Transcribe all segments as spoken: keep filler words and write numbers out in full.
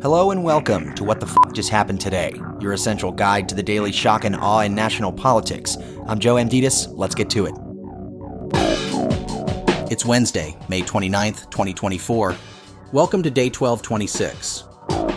Hello and welcome to What the F*** Just Happened Today, your essential guide to the daily shock and awe in national politics. I'm Joe Amditis. Let's get to it. It's Wednesday, May twenty-ninth, twenty twenty-four. Welcome to Day twelve twenty-six.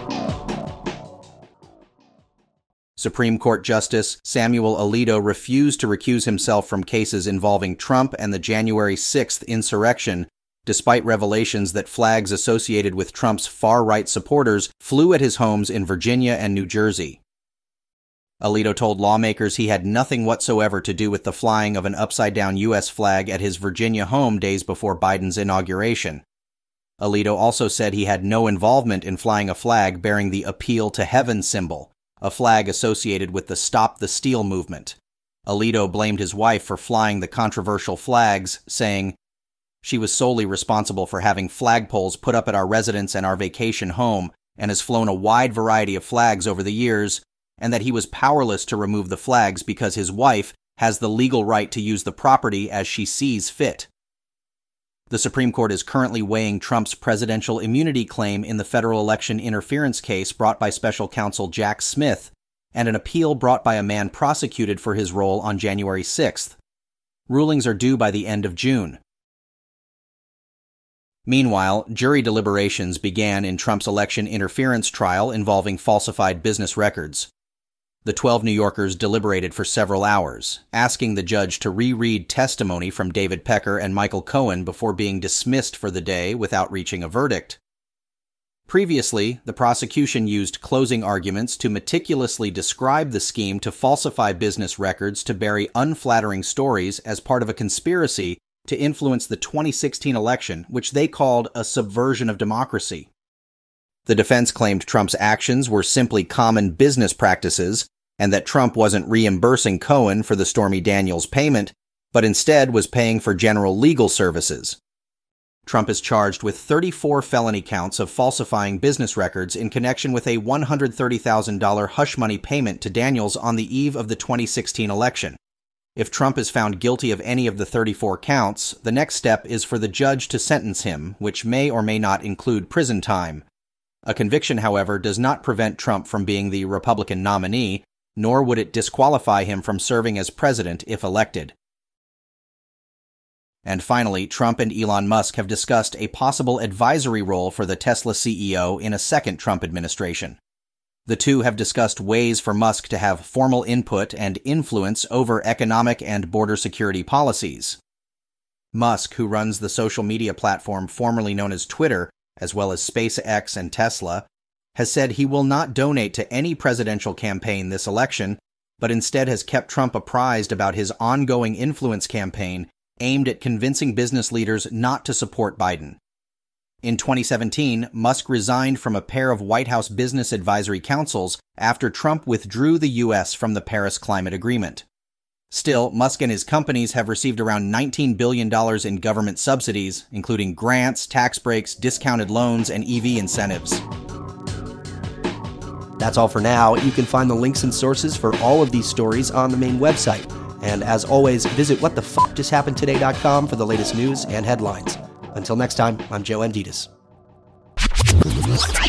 Supreme Court Justice Samuel Alito refused to recuse himself from cases involving Trump and the January sixth insurrection, despite revelations that flags associated with Trump's far-right supporters flew at his homes in Virginia and New Jersey. Alito told lawmakers he had nothing whatsoever to do with the flying of an upside-down U S flag at his Virginia home days before Biden's inauguration. Alito also said he had no involvement in flying a flag bearing the Appeal to Heaven symbol, a flag associated with the Stop the Steal movement. Alito blamed his wife for flying the controversial flags, saying, "She was solely responsible for having flagpoles put up at our residence and our vacation home, and has flown a wide variety of flags over the years, and that he was powerless to remove the flags because his wife has the legal right to use the property as she sees fit." The Supreme Court is currently weighing Trump's presidential immunity claim in the federal election interference case brought by special counsel Jack Smith, and an appeal brought by a man prosecuted for his role on January sixth. Rulings are due by the end of June. Meanwhile, jury deliberations began in Trump's election interference trial involving falsified business records. The twelve New Yorkers deliberated for several hours, asking the judge to reread testimony from David Pecker and Michael Cohen before being dismissed for the day without reaching a verdict. Previously, the prosecution used closing arguments to meticulously describe the scheme to falsify business records to bury unflattering stories as part of a conspiracy to influence the twenty sixteen election, which they called a subversion of democracy. The defense claimed Trump's actions were simply common business practices, and that Trump wasn't reimbursing Cohen for the Stormy Daniels payment, but instead was paying for general legal services. Trump is charged with thirty-four felony counts of falsifying business records in connection with a one hundred thirty thousand dollars hush money payment to Daniels on the eve of the twenty sixteen election. If Trump is found guilty of any of the thirty-four counts, the next step is for the judge to sentence him, which may or may not include prison time. A conviction, however, does not prevent Trump from being the Republican nominee, nor would it disqualify him from serving as president if elected. And finally, Trump and Elon Musk have discussed a possible advisory role for the Tesla C E O in a second Trump administration. The two have discussed ways for Musk to have formal input and influence over economic and border security policies. Musk, who runs the social media platform formerly known as Twitter, as well as SpaceX and Tesla, has said he will not donate to any presidential campaign this election, but instead has kept Trump apprised about his ongoing influence campaign aimed at convincing business leaders not to support Biden. In twenty seventeen, Musk resigned from a pair of White House business advisory councils after Trump withdrew the U S from the Paris Climate Agreement. Still, Musk and his companies have received around nineteen billion dollars in government subsidies, including grants, tax breaks, discounted loans, and E V incentives. That's all for now. You can find the links and sources for all of these stories on the main website. And as always, visit what the fuck just happened today dot com for the latest news and headlines. Until next time, I'm Joe Amditis.